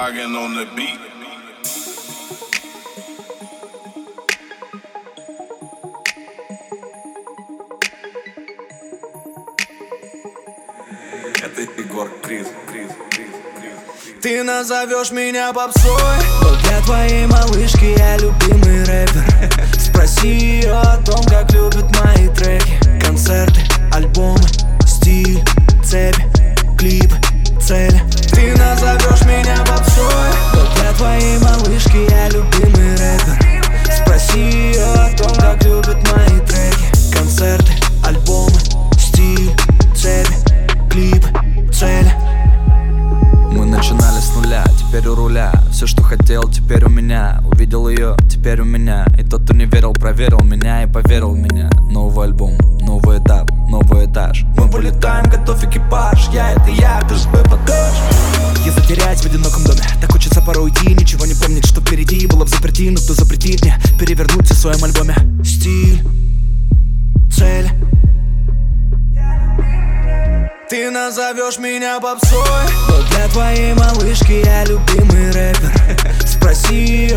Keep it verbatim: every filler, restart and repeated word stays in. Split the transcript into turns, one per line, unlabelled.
Rockin' on the beat. Это Егор Крид, Крид, Крид, Крид.
Ты назовешь меня попсой, но для твоей малышки я любимый рэпер. Спроси ее о том, как любят мои треки. Концерты, альбомы, стиль, цепи, клипы, цели. Ты назовешь меня попсой, но для твоей малышки я любимый рэпер. Спроси ее о том, как любят мои треки. Концерты, альбомы, стиль, цепи, клипы, цели.
Мы начинали с нуля, теперь у руля. Все, что хотел, теперь у меня. Увидел ее, теперь у меня. И тот, кто не верил, проверил меня и поверил в меня. Новый альбом, новый этап, новый этаж. Мы вылетаем, готов экипаж. Я это я, без БПД.
Я затерять в одиноком доме. Так хочется порой уйти, ничего не помнить, что впереди. Было в заперти, но кто запретит мне перевернуть в своем альбоме. Стиль, цель. Ты назовешь меня попсой, но для твоей малышки я любимый рэпер. Спроси